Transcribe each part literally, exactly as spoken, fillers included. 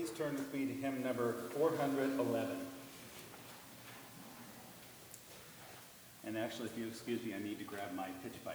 please turn with me to hymn number four hundred eleven. And actually, if you excuse me, I need to grab my pitch pipe.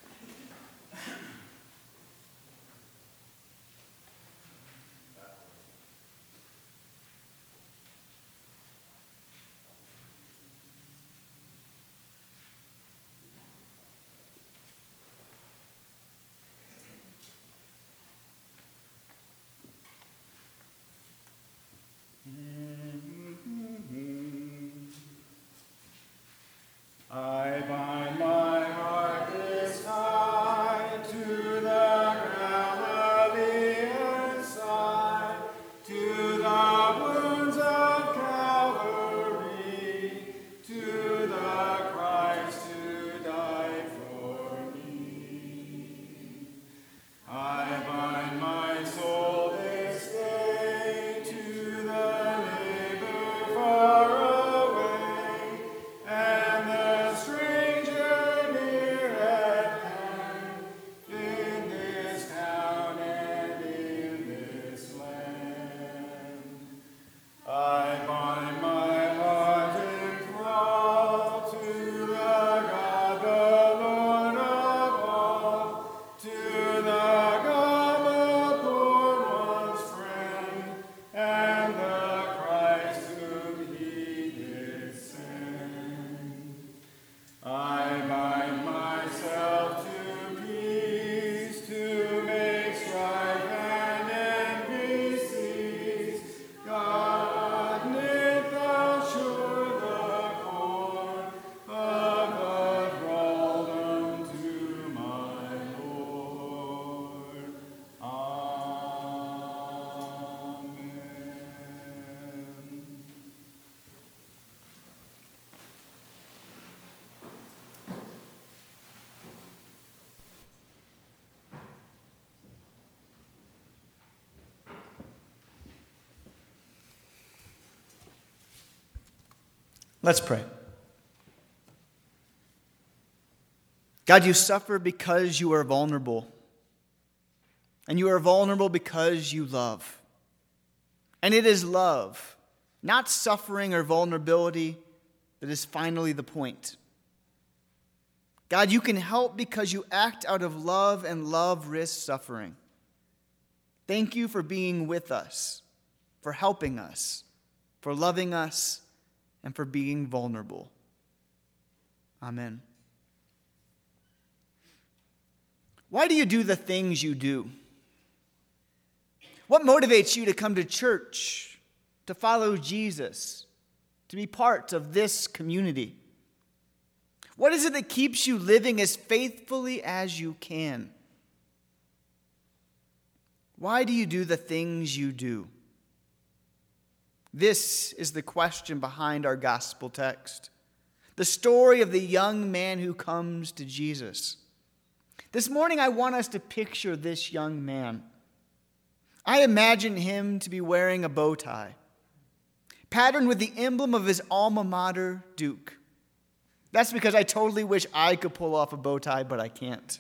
I bind my heart this time to the Galilean side, to the wounds of Calvary, to the Christ who died for me. I bind my soul this day to the labor far away, and the stranger near at hand, in this town and in this land. I bind my heart enthralled to the God, the Lord of all, to the God, the poor one's friend, and the Christ whom he did send. I bind myself to peace, to make strife and envy cease. God, knit thou sure the cord of the thraldom to my Lord. Amen. Let's pray. God, you suffer because you are vulnerable. And you are vulnerable because you love. And it is love, not suffering or vulnerability, that is finally the point. God, you can help because you act out of love, and love risks suffering. Thank you for being with us, for helping us, for loving us, and for being vulnerable. Amen. Why do you do the things you do? What motivates you to come to church, to follow Jesus, to be part of this community? What is it that keeps you living as faithfully as you can? Why do you do the things you do? This is the question behind our gospel text. The story of the young man who comes to Jesus. This morning I want us to picture this young man. I imagine him to be wearing a bow tie, patterned with the emblem of his alma mater, Duke. That's because I totally wish I could pull off a bow tie, but I can't.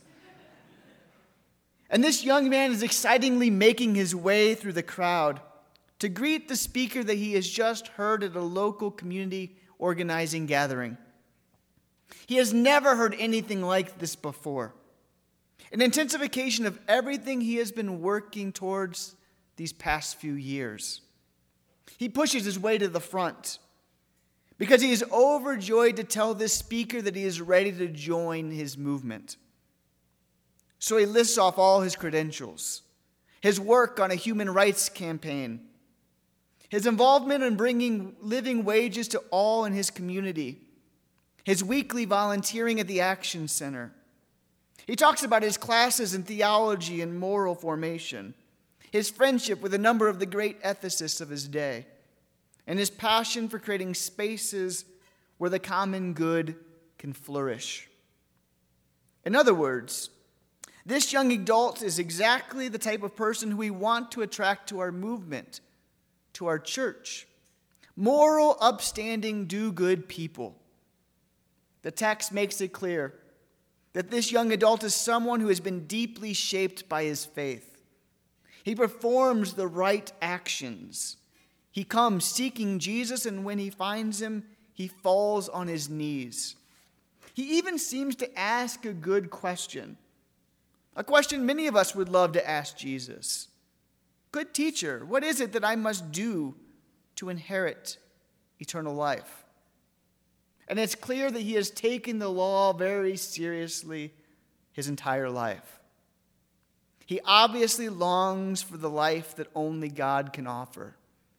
And this young man is excitingly making his way through the crowd to greet the speaker that he has just heard at a local community organizing gathering. He has never heard anything like this before. An intensification of everything he has been working towards these past few years. He pushes his way to the front because he is overjoyed to tell this speaker that he is ready to join his movement. So he lists off all his credentials, his work on a human rights campaign, his involvement in bringing living wages to all in his community, his weekly volunteering at the Action Center. He talks about his classes in theology and moral formation, his friendship with a number of the great ethicists of his day, and his passion for creating spaces where the common good can flourish. In other words, this young adult is exactly the type of person who we want to attract to our movement, to our church. Moral, upstanding, do-good people. The text makes it clear that this young adult is someone who has been deeply shaped by his faith. He performs the right actions. He comes seeking Jesus, and when he finds him, he falls on his knees. He even seems to ask a good question, a question many of us would love to ask Jesus. Good teacher, what is it that I must do to inherit eternal life? And it's clear that he has taken the law very seriously his entire life. He obviously longs for the life that only God can offer.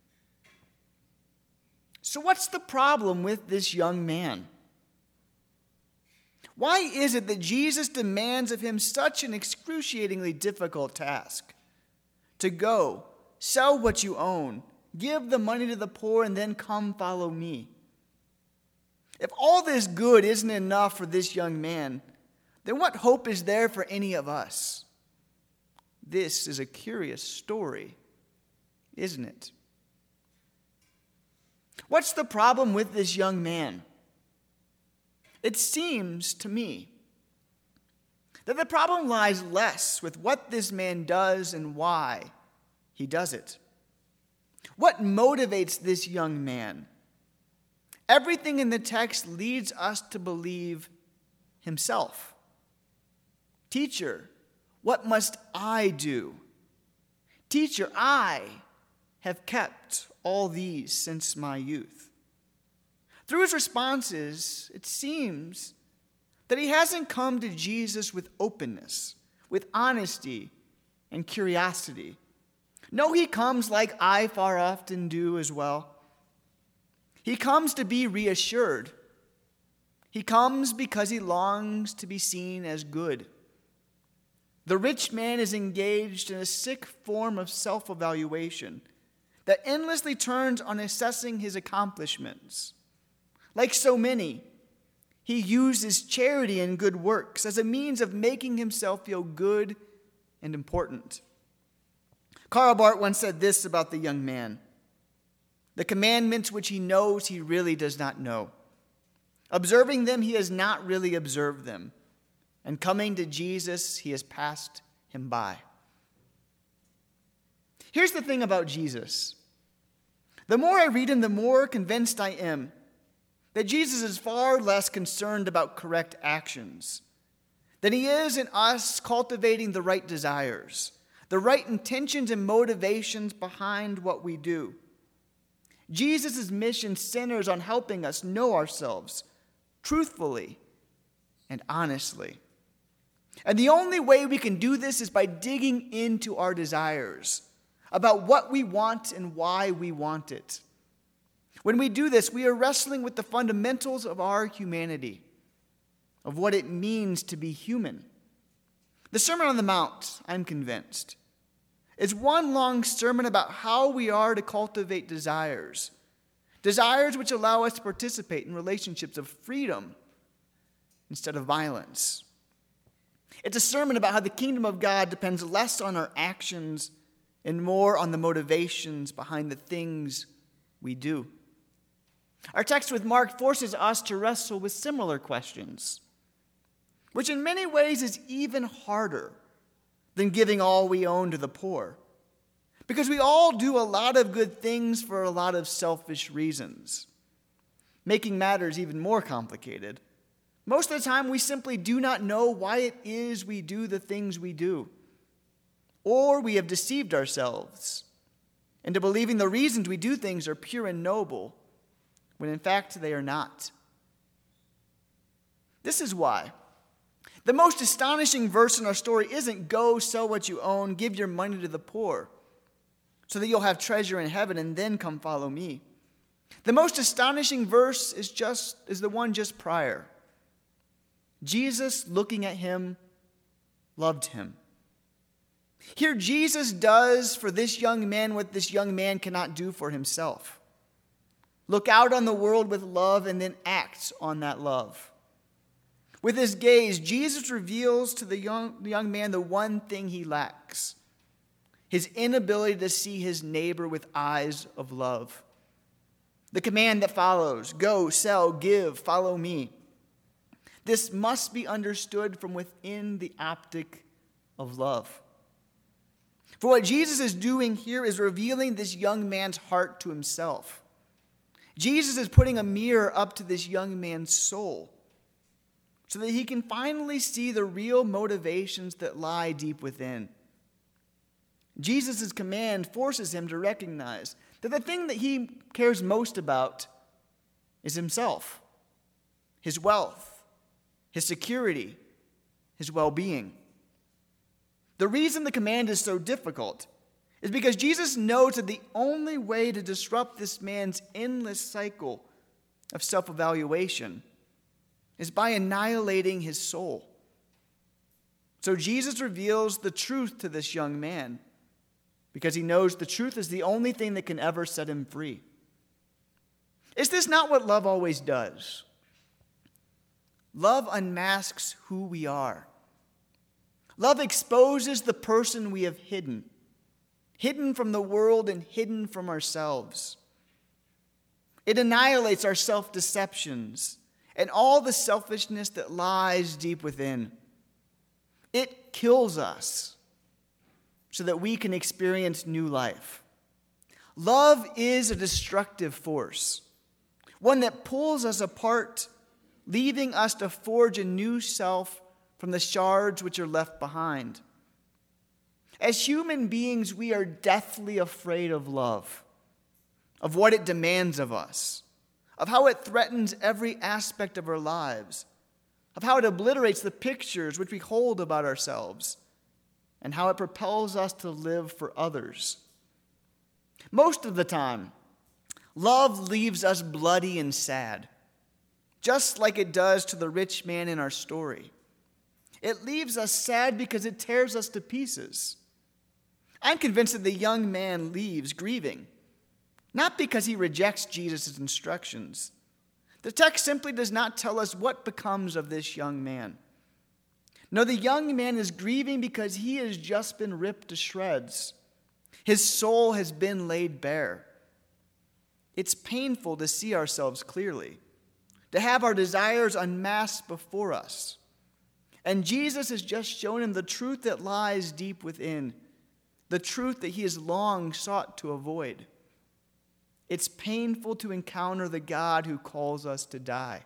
So what's the problem with this young man? Why is it that Jesus demands of him such an excruciatingly difficult task? To go, sell what you own, give the money to the poor, and then come follow me. If all this good isn't enough for this young man, then what hope is there for any of us? This is a curious story, isn't it? What's the problem with this young man? It seems to me that the problem lies less with what this man does and why he does it. What motivates this young man? Everything in the text leads us to believe himself. Teacher, what must I do? Teacher, I have kept all these since my youth. Through his responses, it seems that he hasn't come to Jesus with openness, with honesty and curiosity. No, he comes like I far often do as well. He comes to be reassured. He comes because he longs to be seen as good. The rich man is engaged in a sick form of self-evaluation that endlessly turns on assessing his accomplishments. Like so many, he uses charity and good works as a means of making himself feel good and important. Karl Barth once said this about the young man: the commandments which he knows he really does not know. Observing them, he has not really observed them. And coming to Jesus, he has passed him by. Here's the thing about Jesus. The more I read him, the more convinced I am that Jesus is far less concerned about correct actions than he is in us cultivating the right desires, the right intentions and motivations behind what we do. Jesus' mission centers on helping us know ourselves truthfully and honestly. And the only way we can do this is by digging into our desires, about what we want and why we want it. When we do this, we are wrestling with the fundamentals of our humanity, of what it means to be human. The Sermon on the Mount, I'm convinced, is one long sermon about how we are to cultivate desires, desires which allow us to participate in relationships of freedom instead of violence. It's a sermon about how the kingdom of God depends less on our actions and more on the motivations behind the things we do. Our text with Mark forces us to wrestle with similar questions, which in many ways is even harder than giving all we own to the poor, because we all do a lot of good things for a lot of selfish reasons. Making matters even more complicated, most of the time we simply do not know why it is we do the things we do. Or we have deceived ourselves into believing the reasons we do things are pure and noble, when in fact they are not. This is why the most astonishing verse in our story isn't "go, sell what you own, give your money to the poor, so that you'll have treasure in heaven, and then come follow me." The most astonishing verse is just is the one just prior. Jesus, looking at him, loved him. Here, Jesus does for this young man what this young man cannot do for himself. Look out on the world with love and then act on that love. With his gaze, Jesus reveals to the young, the young man the one thing he lacks: his inability to see his neighbor with eyes of love. The command that follows, "Go, sell, give, follow me." This must be understood from within the optic of love. For what Jesus is doing here is revealing this young man's heart to himself. Jesus is putting a mirror up to this young man's soul so that he can finally see the real motivations that lie deep within. Jesus' command forces him to recognize that the thing that he cares most about is himself, his wealth, his security, his well-being. The reason the command is so difficult is because Jesus knows that the only way to disrupt this man's endless cycle of self-evaluation is by annihilating his soul. So Jesus reveals the truth to this young man because he knows the truth is the only thing that can ever set him free. Is this not what love always does? Love unmasks who we are. Love exposes the person we have hidden, hidden from the world and hidden from ourselves. It annihilates our self-deceptions and all the selfishness that lies deep within. It kills us so that we can experience new life. Love is a destructive force, one that pulls us apart, leaving us to forge a new self from the shards which are left behind. As human beings, we are deathly afraid of love, of what it demands of us, of how it threatens every aspect of our lives, of how it obliterates the pictures which we hold about ourselves, and how it propels us to live for others. Most of the time, love leaves us bloody and sad, just like it does to the rich man in our story. It leaves us sad because it tears us to pieces. I'm convinced that the young man leaves grieving, not because he rejects Jesus' instructions. The text simply does not tell us what becomes of this young man. No, the young man is grieving because he has just been ripped to shreds. His soul has been laid bare. It's painful to see ourselves clearly, to have our desires unmasked before us. And Jesus has just shown him the truth that lies deep within, the truth that he has long sought to avoid. It's painful to encounter the God who calls us to die.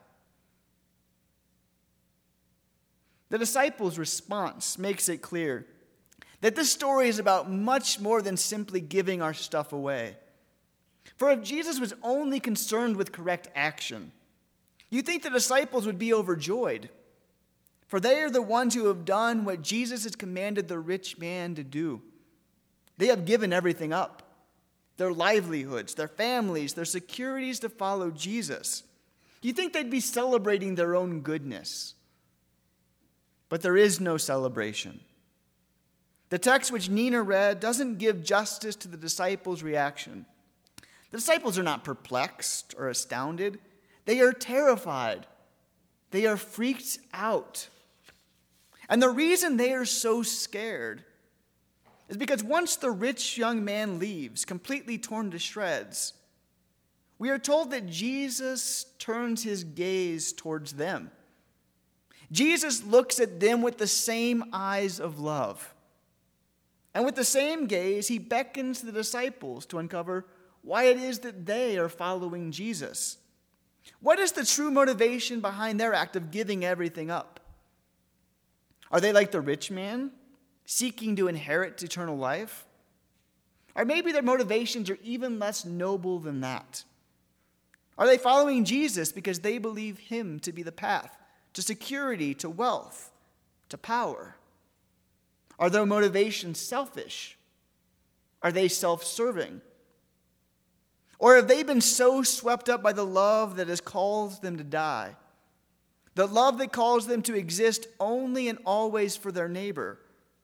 The disciples' response makes it clear that this story is about much more than simply giving our stuff away. For if Jesus was only concerned with correct action, you'd think the disciples would be overjoyed. For they are the ones who have done what Jesus has commanded the rich man to do. They have given everything up, their livelihoods, their families, their securities to follow Jesus. You'd think they'd be celebrating their own goodness. But there is no celebration. The text which Nina read doesn't give justice to the disciples' reaction. The disciples are not perplexed or astounded. They are terrified. They are freaked out. And the reason they are so scared is because once the rich young man leaves, completely torn to shreds, we are told that Jesus turns his gaze towards them. Jesus looks at them with the same eyes of love. And with the same gaze, he beckons the disciples to uncover why it is that they are following Jesus. What is the true motivation behind their act of giving everything up? Are they like the rich man, seeking to inherit eternal life? Or maybe their motivations are even less noble than that. Are they following Jesus because they believe him to be the path to security, to wealth, to power? Are their motivations selfish? Are they self-serving? Or have they been so swept up by the love that has caused them to die? The love that calls them to exist only and always for their neighbor.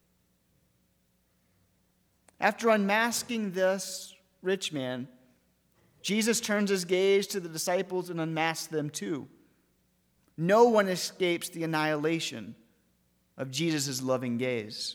After unmasking this rich man, Jesus turns his gaze to the disciples and unmasks them too. No one escapes the annihilation of Jesus' loving gaze.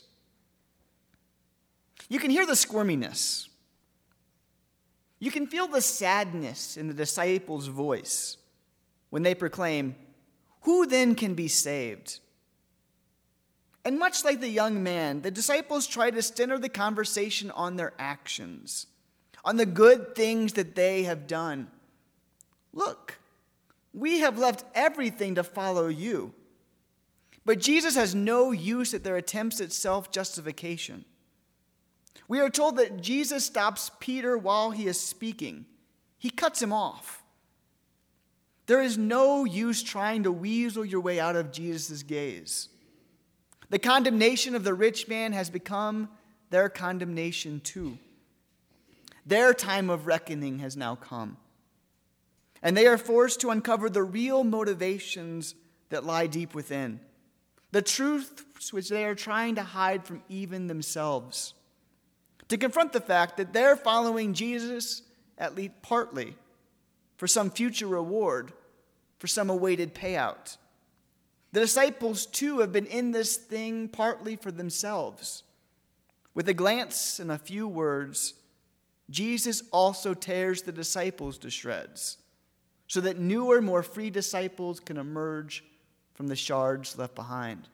You can hear the squirminess. You can feel the sadness in the disciples' voice when they proclaim, "Who then can be saved?" And much like the young man, the disciples try to center the conversation on their actions, on the good things that they have done. Look, we have left everything to follow you. But Jesus has no use at their attempts at self-justification. We are told that Jesus stops Peter while he is speaking. He cuts him off. There is no use trying to weasel your way out of Jesus' gaze. The condemnation of the rich man has become their condemnation too. Their time of reckoning has now come. And they are forced to uncover the real motivations that lie deep within, the truths which they are trying to hide from even themselves, to confront the fact that they're following Jesus, at least partly, for some future reward, for some awaited payout. The disciples, too, have been in this thing partly for themselves. With a glance and a few words, Jesus also tears the disciples to shreds, so that newer, more free disciples can emerge from the shards left behind.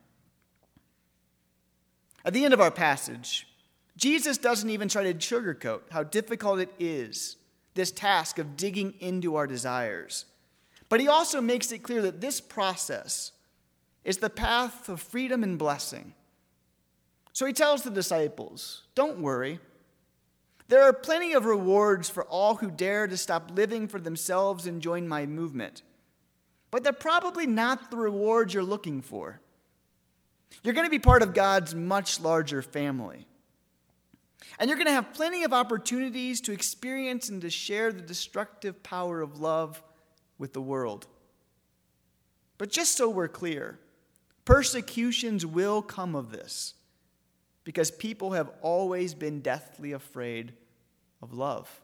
At the end of our passage, Jesus doesn't even try to sugarcoat how difficult it is, this task of digging into our desires. But he also makes it clear that this process is the path of freedom and blessing. So he tells the disciples, don't worry. There are plenty of rewards for all who dare to stop living for themselves and join my movement. But they're probably not the rewards you're looking for. You're going to be part of God's much larger family. And you're going to have plenty of opportunities to experience and to share the destructive power of love with the world. But just so we're clear, persecutions will come of this, because people have always been deathly afraid of love.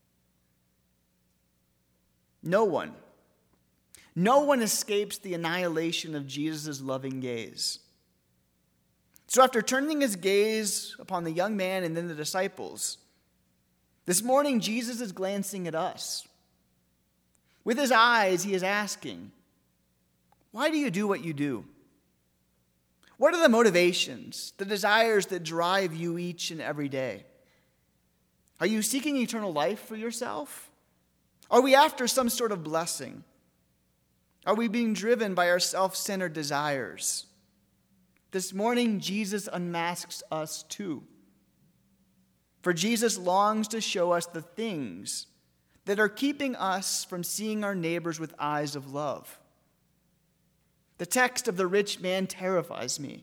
No one, no one escapes the annihilation of Jesus' loving gaze. So after turning his gaze upon the young man and then the disciples, this morning Jesus is glancing at us. With his eyes, he is asking, why do you do what you do? What are the motivations, the desires that drive you each and every day? Are you seeking eternal life for yourself? Are we after some sort of blessing? Are we being driven by our self-centered desires? This morning, Jesus unmasks us too. For Jesus longs to show us the things that are keeping us from seeing our neighbors with eyes of love. The text of the rich man terrifies me.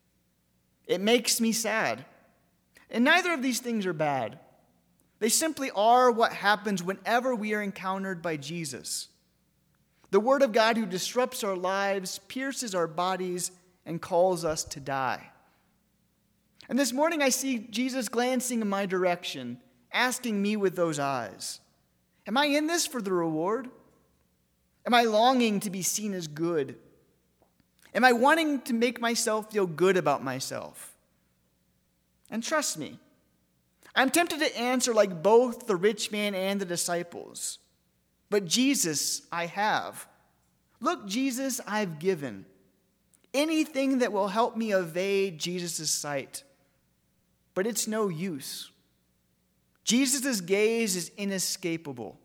It makes me sad. And neither of these things are bad. They simply are what happens whenever we are encountered by Jesus. The Word of God who disrupts our lives, pierces our bodies, and calls us to die. And this morning I see Jesus glancing in my direction, asking me with those eyes, am I in this for the reward? Am I longing to be seen as good? Am I wanting to make myself feel good about myself? And trust me, I'm tempted to answer like both the rich man and the disciples. But Jesus, I have. Look, Jesus, I've given. Anything that will help me evade Jesus' sight. But it's no use. Jesus' gaze is inescapable.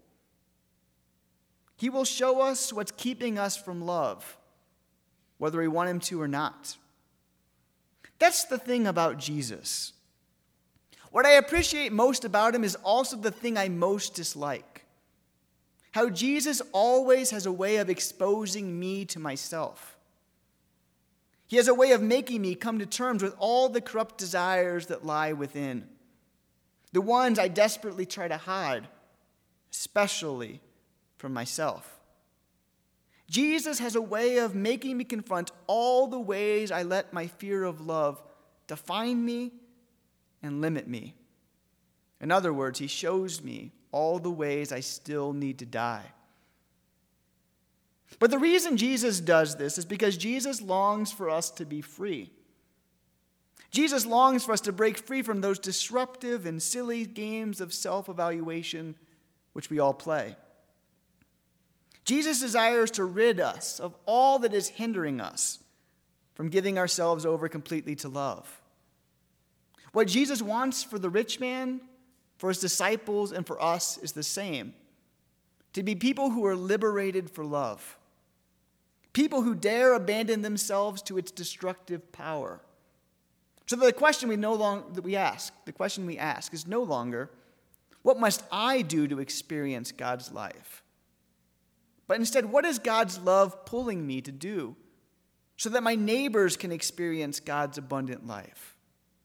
He will show us what's keeping us from love, whether we want him to or not. That's the thing about Jesus. What I appreciate most about him is also the thing I most dislike. How Jesus always has a way of exposing me to myself. He has a way of making me come to terms with all the corrupt desires that lie within. The ones I desperately try to hide, especially from myself. Jesus has a way of making me confront all the ways I let my fear of love define me and limit me. In other words, he shows me all the ways I still need to die. But the reason Jesus does this is because Jesus longs for us to be free. Jesus longs for us to break free from those disruptive and silly games of self-evaluation which we all play. Jesus desires to rid us of all that is hindering us, from giving ourselves over completely to love. What Jesus wants for the rich man, for his disciples, and for us is the same. To be people who are liberated for love. People who dare abandon themselves to its destructive power. So the question we no longer that we ask, the question we ask is no longer, what must I do to experience God's life? But instead, what is God's love pulling me to do so that my neighbors can experience God's abundant life?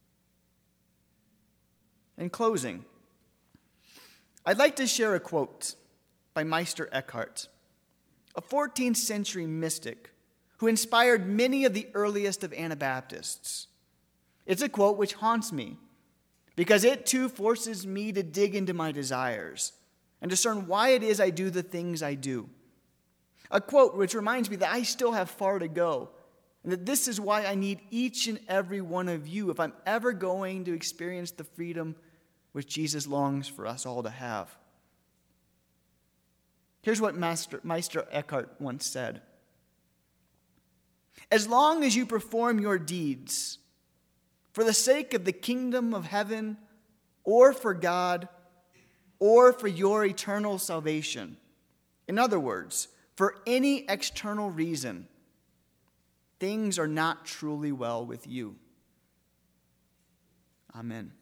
In closing, I'd like to share a quote by Meister Eckhart, a fourteenth century mystic who inspired many of the earliest of Anabaptists. It's a quote which haunts me because it too forces me to dig into my desires and discern why it is I do the things I do. A quote which reminds me that I still have far to go and that this is why I need each and every one of you if I'm ever going to experience the freedom which Jesus longs for us all to have. Here's what Master, Meister Eckhart once said. As long as you perform your deeds for the sake of the kingdom of heaven or for God or for your eternal salvation, in other words, for any external reason, things are not truly well with you. Amen.